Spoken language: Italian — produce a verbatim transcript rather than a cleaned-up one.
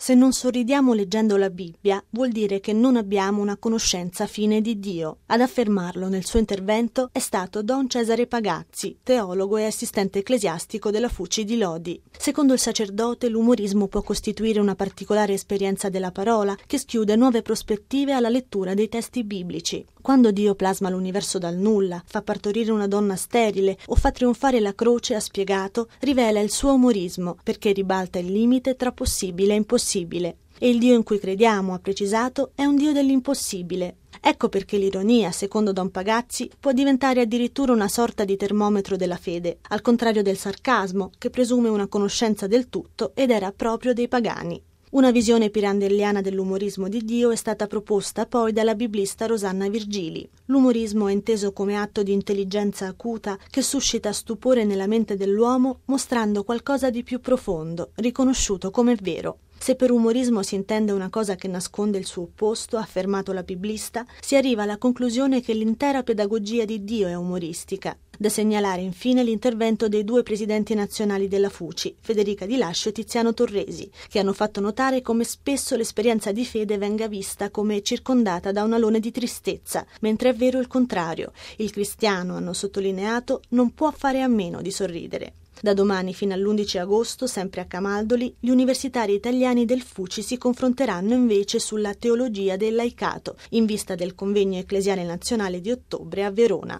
Se non sorridiamo leggendo la Bibbia, vuol dire che non abbiamo una conoscenza fine di Dio. Ad affermarlo nel suo intervento è stato Don Cesare Pagazzi, teologo e assistente ecclesiastico della F U C I di Lodi. Secondo il sacerdote, l'umorismo può costituire una particolare esperienza della parola che schiude nuove prospettive alla lettura dei testi biblici. Quando Dio plasma l'universo dal nulla, fa partorire una donna sterile o fa trionfare la croce, ha spiegato, rivela il suo umorismo perché ribalta il limite tra possibile e impossibile. E il Dio in cui crediamo, ha precisato, è un Dio dell'impossibile. Ecco perché l'ironia, secondo Don Pagazzi, può diventare addirittura una sorta di termometro della fede, al contrario del sarcasmo, che presume una conoscenza del tutto ed era proprio dei pagani. Una visione pirandelliana dell'umorismo di Dio è stata proposta poi dalla biblista Rosanna Virgili. L'umorismo è inteso come atto di intelligenza acuta che suscita stupore nella mente dell'uomo, mostrando qualcosa di più profondo, riconosciuto come vero. Se per umorismo si intende una cosa che nasconde il suo opposto, ha affermato la biblista, si arriva alla conclusione che l'intera pedagogia di Dio è umoristica. Da segnalare infine l'intervento dei due presidenti nazionali della F U C I, Federica Di Lascio e Tiziano Torresi, che hanno fatto notare come spesso l'esperienza di fede venga vista come circondata da un alone di tristezza, mentre è vero il contrario. Il cristiano, hanno sottolineato, non può fare a meno di sorridere. Da domani fino all'undici agosto, sempre a Camaldoli, gli universitari italiani del F U C I si confronteranno invece sulla teologia del laicato, in vista del convegno ecclesiale nazionale di ottobre a Verona.